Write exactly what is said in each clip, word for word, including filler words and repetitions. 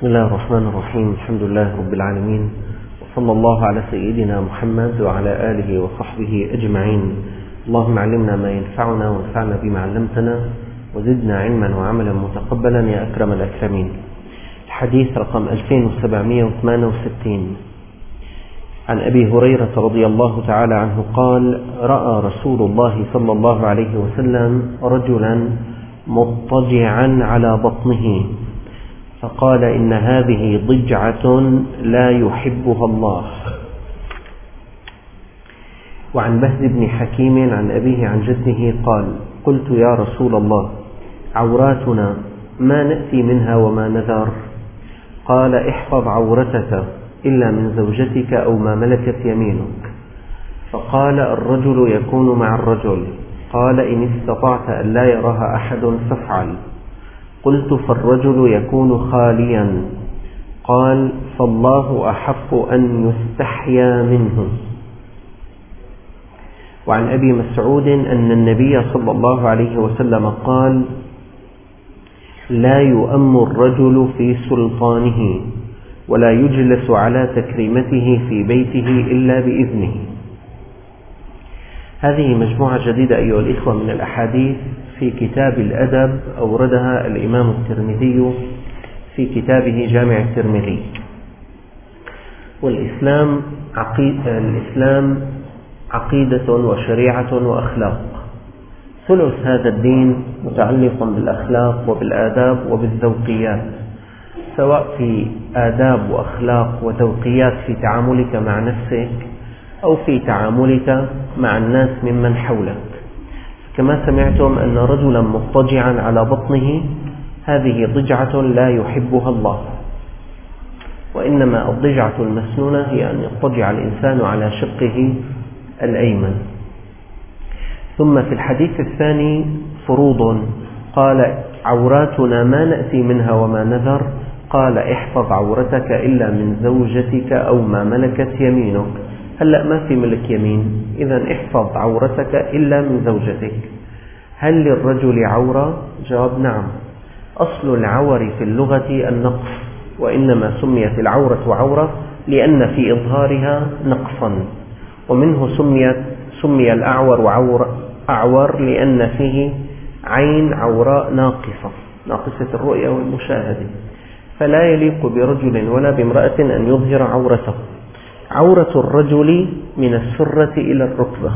بسم الله الرحمن الرحيم. الحمد لله رب العالمين، وصلى الله على سيدنا محمد وعلى آله وصحبه أجمعين. اللهم علمنا ما ينفعنا وانفعنا بما علمتنا وزدنا علما وعملا متقبلا يا أكرم الأكرمين. الحديث رقم ألفين وسبعمائة وثمانية وستين عن أبي هريرة رضي الله تعالى عنه قال: رأى رسول الله صلى الله عليه وسلم رجلا مضطجعا على بطنه فقال: إن هذه ضجعة لا يحبها الله. وعن بهز بن حكيم عن أبيه عن جده قال: قلت يا رسول الله، عوراتنا ما نأتي منها وما نذر؟ قال: احفظ عورتك إلا من زوجتك أو ما ملكت يمينك. فقال: الرجل يكون مع الرجل. قال: إن استطعت أن لا يراها أحد فافعل. قلت: فالرجل يكون خاليا. قال: فالله أحق أن يستحيا منه. وعن أبي مسعود أن النبي صلى الله عليه وسلم قال: لا يؤم الرجل في سلطانه ولا يجلس على تكريمته في بيته إلا بإذنه. هذه مجموعة جديدة أيها الإخوة من الأحاديث في كتاب الأدب، أوردها الإمام الترمذي في كتابه جامع الترمذي. والإسلام عقيدة, الإسلام عقيدة وشريعة وأخلاق. ثلث هذا الدين متعلق بالأخلاق وبالآداب وبالذوقيات، سواء في آداب وأخلاق وذوقيات في تعاملك مع نفسك أو في تعاملك مع الناس ممن حولك. كما سمعتم أن رجلا مضطجعا على بطنه، هذه ضجعة لا يحبها الله، وإنما الضجعة المسنونة هي أن يضطجع الإنسان على شقه الأيمن. ثم في الحديث الثاني فروض، قال: عوراتنا ما نأتي منها وما نذر. قال: احفظ عورتك إلا من زوجتك أو ما ملكت يمينك. هلأ ما في ملك يمين، إذن احفظ عورتك إلا من زوجتك. هل للرجل عورة؟ جواب: نعم. أصل العور في اللغة النقص، وإنما سميت العورة عورة لأن في إظهارها نقصا، ومنه سميت سمي الأعور عور أعور لأن فيه عين عوراء ناقصة ناقصة الرؤية والمشاهدة، فلا يليق برجل ولا بامرأة أن يظهر عورته. عورة الرجل من السرة إلى الركبة.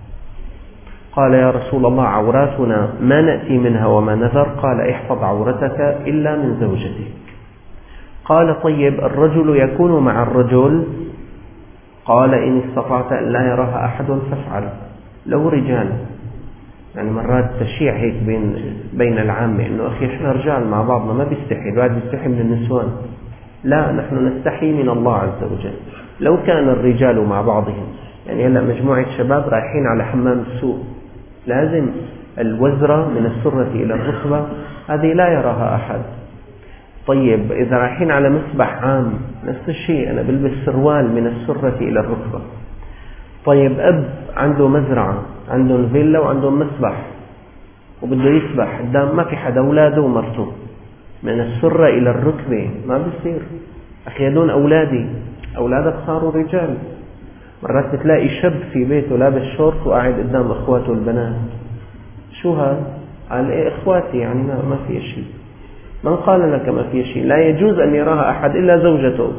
قال: يا رسول الله، عوراتنا ما نأتي منها وما نذر. قال: احفظ عورتك إلا من زوجتك. قال: طيب، الرجل يكون مع الرجل. قال: إن استطعت أن لا يراها أحد فافعل. لو رجال، يعني مرات تشيع هيك بين بين العامة إنه أخي إحنا رجال مع بعضنا ما بيستحي، الواحد بيستحي من النسوان. لا، نحن نستحي من الله عز وجل. لو كان الرجال مع بعضهم، يعني هلا مجموعة شباب رايحين على حمام السوق، لازم الوزرة من السرة إلى الركبة، هذه لا يراها أحد. طيب، إذا رايحين على مسبح عام نفس الشيء، أنا بلبس سروال من السرة إلى الركبة. طيب، أب عنده مزرعة، عندهم فيلا وعندهم مسبح وبده يسبح قدام، ما في حدا، أولاده ومرته، من السرة إلى الركبة ما بيصير. أخي هدول أولادي، أولادك صاروا رجال. مرات بتلاقي شاب في بيته لابس شورت وقاعد قدام أخواته البنات. شو هذا؟ قال: إيه إخواتي، يعني ما, ما في شيء. من قال لك ما في شيء؟ لا يجوز أن يراها أحد إلا زوجته.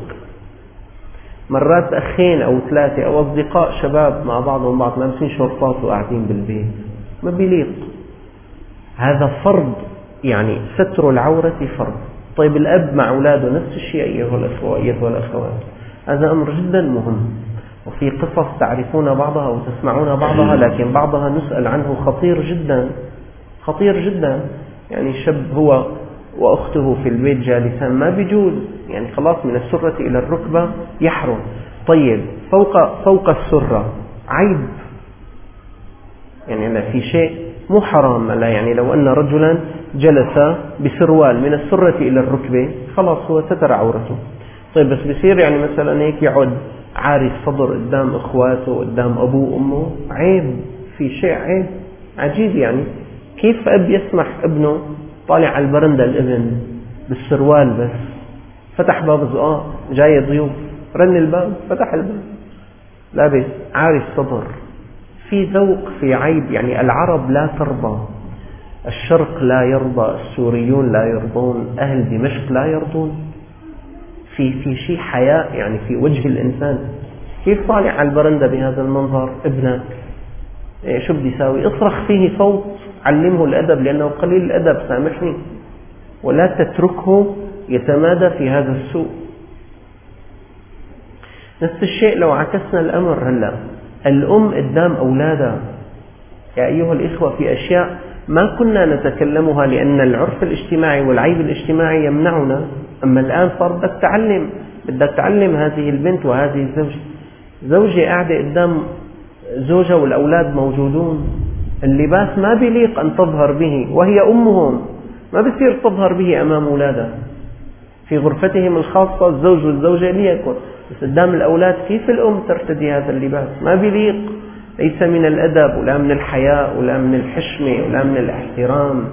مرات أخين أو ثلاثة أو أصدقاء شباب مع بعضهم بعض لابسين شورتات وقاعدين بالبيت، ما بيليق. هذا فرض، يعني ستر العورة فرض. طيب، الأب مع أولاده نفس الشيء أيها الأخوة أيها الأخوات. هذا أمر جدا مهم، وفي قصص تعرفون بعضها وتسمعون بعضها، لكن بعضها نسأل عنه خطير جدا خطير جدا. يعني شاب هو وأخته في البيت جالسان، ما بيجوز، يعني خلاص من السرة إلى الركبة يحرم. طيب، فوق فوق السرة عيب، يعني لا في شيء مو حرام، لا، يعني لو أن رجلا جلس بسروال من السرة إلى الركبة خلاص هو ستر عورته. طيب، بس بيصير يعني مثلا هيك يقعد عاري الصدر قدام إخواته قدام أبوه وأمه، عيب، في شيء عيب عجيب. يعني كيف أب يسمح ابنه طالع على البرندة الابن بالسروال بس؟ فتح باب الزقاق، جاي ضيوف، رن الباب، فتح الباب، لابس عارف صبر، في ذوق، في عيب. يعني العرب لا ترضى، الشرق لا يرضى، السوريون لا يرضون، أهل دمشق لا يرضون. في في شيء حياء يعني في وجه الإنسان. كيف طالع على البرندة بهذا المنظر؟ ابنك إيه شو بدي يساوي؟ اصرخ فيه صوت، علمه الأدب لأنه قليل الأدب، سامحني، ولا تتركه يتمادى في هذا السوء. نفس الشيء لو عكسنا الأمر هلأ، الأم قدام أولادها، يا أيها الإخوة، في أشياء ما كنا نتكلمها لأن العرف الاجتماعي والعيب الاجتماعي يمنعنا، أما الآن صار بدك تعلم، بدك تعلم هذه البنت وهذه الزوجة. زوجة قاعدة قدام زوجها والأولاد موجودون، اللباس ما بيليق أن تظهر به وهي أمهم، ما بصير تظهر به أمام أولادها. في غرفتهم الخاصة الزوج والزوجة ليكن، بس قدام الأولاد كيف الأم ترتدي هذا اللباس؟ ما بيليق، ليس من الأدب ولا من الحياء ولا من الحشمة ولا من الاحترام.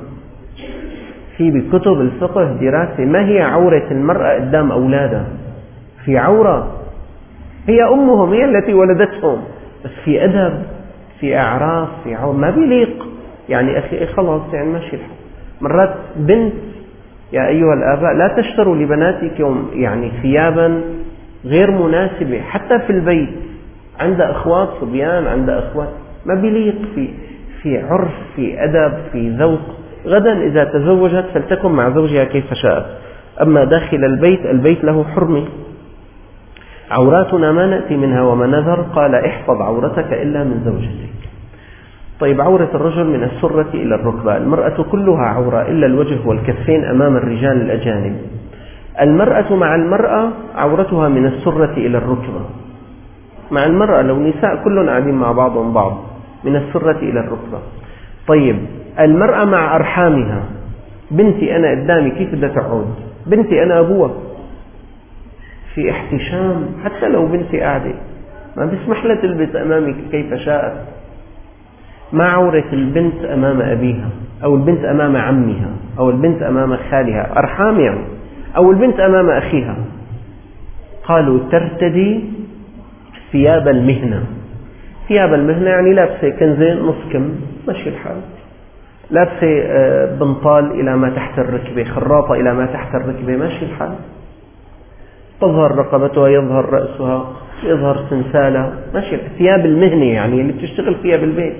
في بكتب الفقه دراسة ما هي عورة المرأة قدام أولادها. في عورة، هي أمهم، هي التي ولدتهم، بس في أدب، في أعراف، في عورة، ما بيليق. يعني أخي خلاص يعني ماشي الحال. مرات بنت، يا أيها الآباء لا تشتروا لبناتكم يعني ثيابا غير مناسبة حتى في البيت، عند أخوات صبيان، عند أخوات، ما بيليق. في في عرف، في أدب، في ذوق. غدا إذا تزوجت فلتكن مع زوجها كيف شاءت، أما داخل البيت، البيت له حرمة. عوراتنا ما نأتي منها وما نذر، قال احفظ عورتك إلا من زوجتك. طيب عورة الرجل من السرة إلى الركبة، المرأة كلها عورة إلا الوجه والكفين أمام الرجال الأجانب. المرأة مع المرأة عورتها من السرة إلى الركبة، مع المرأة لو نساء كلهم قاعدين مع بعضهم بعض، من السرة إلى الركبة. طيب المرأة مع أرحامها، بنتي أنا قدامي كيف بدها تقعد؟ بنتي أنا أبوها، في احتشام، حتى لو بنتي قاعدة ما بيسمح لها تلبس أمامك كيف شاءت. ما عورة البنت أمام أبيها، أو البنت أمام عمها، أو البنت أمام خالها، أرحام يعني، أو البنت أمام أخيها. قالوا ترتدي ثياب المهنة. ثياب المهنة يعني لابسة كنزين نص كم، ماشي الحال، لابسة بنطال إلى ما تحت الركبة، خراطة إلى ما تحت الركبة، ماشي الحال، تظهر رقبتها، يظهر رأسها، يظهر سنسالها، ماشي. ثياب المهنة يعني اللي بتشتغل فيها بالبيت.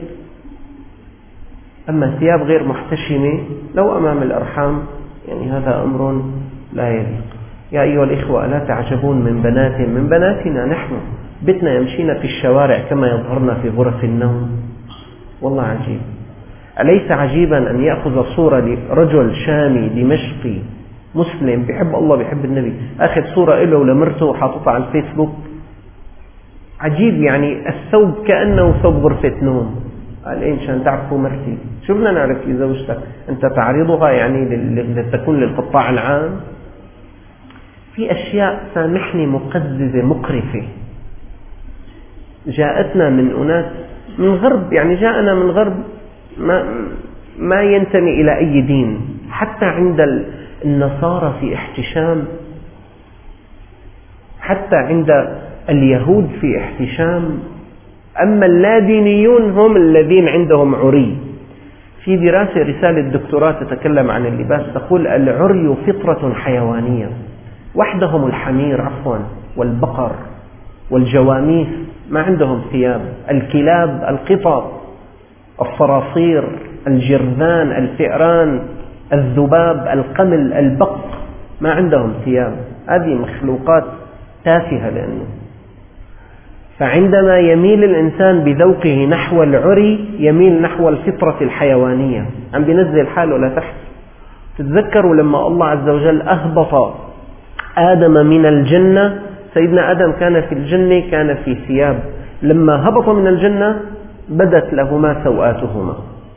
أما ثياب غير محتشمة لو أمام الأرحام يعني هذا أمر لا يليق. يا أيها الإخوة ألا تعجبون من بنات من بناتنا نحن، بتنا يمشينا في الشوارع كما يظهرنا في غرف النوم، والله عجيب. أليس عجيبا أن يأخذ صورة لرجل شامي دمشقي مسلم بيحب الله بيحب النبي، أخذ صورة له ولمرته وحاططها على الفيسبوك؟ عجيب، يعني الثوب كأنه ثوب غرفة نوم. قال إيه مشان تعرفوا مرتي، شو بدنا نعرف في زوجتك؟ أنت تعرضها يعني لتكون للقطاع العام؟ في أشياء سامحني مقززة مقرفة جاءتنا من أناس من غرب، يعني جاءنا من غرب ما, ما ينتمي إلى أي دين. حتى عند النصارى في احتشام، حتى عند اليهود في احتشام، أما اللادينيون هم الذين عندهم عري. في دراسة رسالة دكتوراه تتكلم عن اللباس، تقول العري فطرة حيوانية، وحدهم الحمير عفوا والبقر والجواميس ما عندهم ثياب، الكلاب، القطط، الصراصير، الجرذان، الفئران، الذباب، القمل، البق، ما عندهم ثياب. هذه مخلوقات تافهة. لأنه فعندما يميل الإنسان بذوقه نحو العري يميل نحو الفطرة الحيوانية، عم بينزل حاله لتحت. تتذكروا لما الله عز وجل أهبط آدم من الجنة، سيدنا آدم كان في الجنة، كان في ثياب، لما هبط من الجنة بدت لهما سوآتهما.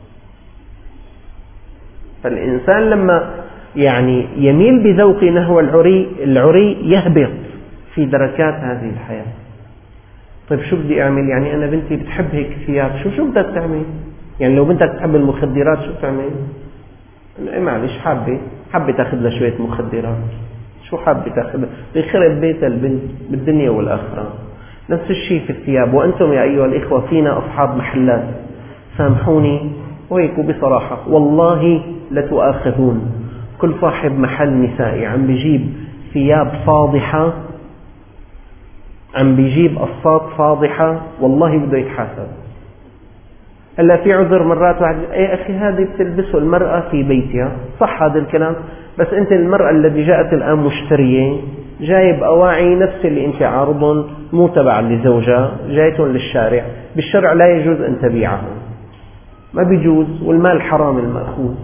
فالإنسان لما يعني يميل بذوقه نحو العري، العري يهبط في دركات هذه الحياة. طيب شو بدي أعمل؟ يعني أنا بنتي بتحب هيك ثياب، شو شو بدك تعمل؟ يعني لو بنتك تحب المخدرات شو تعمل؟ إيه معلش، حابة حابة تاخذ لها شوية مخدرات، شو حاب تاخذ؟ بيخرب بيت البنت بالدنيا والآخرة. نفس الشيء في الثياب. وأنتم يا أيها الإخوة فينا أصحاب محلات، سامحوني وهيك بصراحة والله لتؤاخذون. كل صاحب محل نسائي عم بيجيب ثياب فاضحة، عم بيجيب قصات فاضحة، والله بده يتحاسب. هلا في عذر مرات واحد، اي اخي هذه بتلبسه المرأة في بيتها، صح هذا الكلام، بس انت المرأة التي جاءت الان مشترية جايب أواعي نفس اللي انت عارضهم، مو تبع لزوجها، جايتهم للشارع، بالشرع لا يجوز ان تبيعها، ما بيجوز، والمال حرام المأخوذ.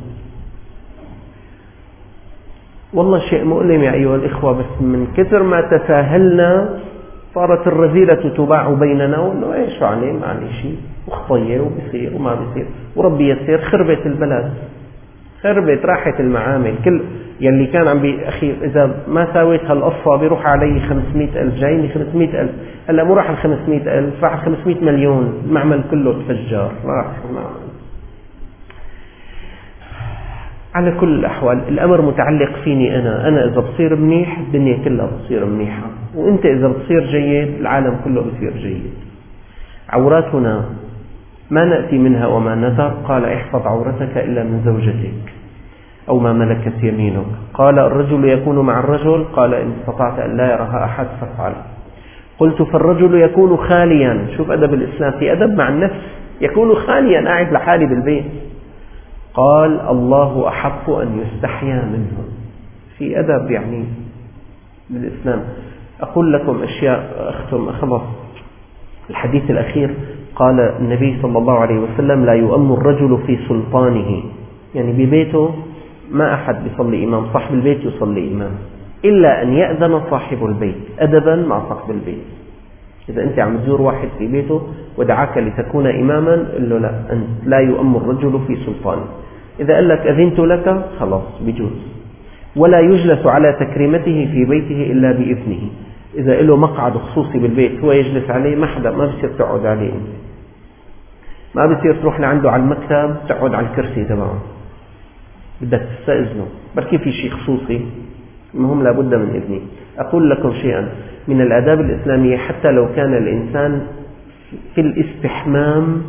والله شيء مؤلم يا أيها الإخوة، بس من كثر ما تساهلنا صارت الرذيلة تباع بيننا، وإنه إيش عليه ما عليه شيء، وخطير وبصير وما بصير وربي يسير. خربت البلد، خربت، راحت المعامل. كل يلي كان عم بي أخي إذا ما ساويت هالقصة بيروح علي خمسمائة ألف، جايني خمسمائة ألف. هلا مو راح الخمسمائة ألف، راح خمسمائة مليون، المعمل كله تفجر، راح المعمل. على كل الأحوال الأمر متعلق فيني أنا، أنا إذا بصير منيح الدنيا كلها بتصير منيحة، وإنت إذا بتصير جيد العالم كله بصير جيد. عوراتنا ما نأتي منها وما نذر. قال احفظ عورتك إلا من زوجتك أو ما ملكت يمينك. قال الرجل يكون مع الرجل، قال إن استطعت أن لا يراها أحد فافعل. قلت فالرجل يكون خاليا، شوف أدب الإسلام، في أدب مع النفس، يكون خاليا قاعد لحالي بالبيت. قال الله أحق أن يستحيا منه. في أدب يعني بالإسلام. أقول لكم أشياء أختم أخلص الحديث الأخير. قال النبي صلى الله عليه وسلم لا يؤم الرجل في سلطانه، يعني ببيته ما أحد بيصلي إمام، صاحب البيت يصلي إمام، إلا أن يأذن صاحب البيت، أدبا مع صاحب البيت. إذا أنت عم تزور واحد في بيته ودعاك لتكون إماما، قل له لا، أنت لا يؤم الرجل في سلطانه. إذا قال لك أذنت لك خلاص بجوز. ولا يجلس على تكريمته في بيته إلا بإذنه. إذا له مقعد خصوصي بالبيت هو يجلس عليه، ما حدا ما بصير تقعد عليه، ما بصير تروح لعنده على المكتب تقعد على الكرسي تبعه، بدك تستأذنه، بركي في شيء خصوصي، المهم لابد من إذنه. أقول لكم شيئا من الآداب الإسلامية، حتى لو كان الإنسان في الاستحمام،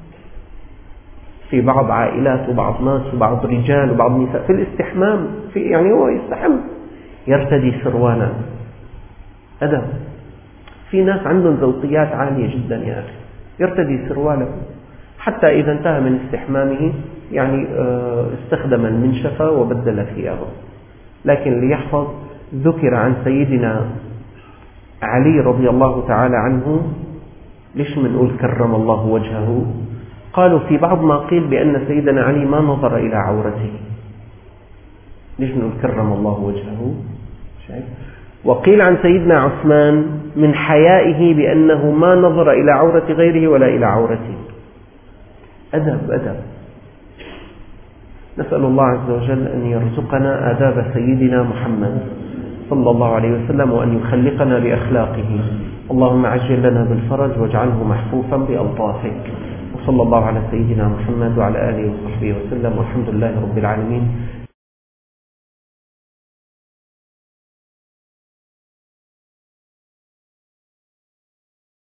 في بعض عائلات وبعض ناس وبعض رجال وبعض نساء في الاستحمام، في يعني هو يستحم يرتدي سروالا، أدب. في ناس عندهم ذوقيات عالية جدا يا أخي، يرتدي سروالا حتى إذا انتهى من استحمامه يعني استخدم المنشفة وبدل ثيابه. لكن ليحفظ، ذكر عن سيدنا علي رضي الله تعالى عنه، ليش منقول كرم الله وجهه؟ قالوا في بعض ما قيل بأن سيدنا علي ما نظر إلى عورته، ليش منقول كرم الله وجهه؟ شايف؟ وقيل عن سيدنا عثمان من حيائه بأنه ما نظر إلى عورة غيره ولا إلى عورته. أدب أدب. نسأل الله عز وجل أن يرزقنا آداب سيدنا محمد صلى الله عليه وسلم، وأن يخلقنا بأخلاقه. اللهم عجل لنا بالفرج واجعله محفوفا بألطافك. وصلى الله على سيدنا محمد وعلى آله وصحبه وسلم، والحمد لله رب العالمين.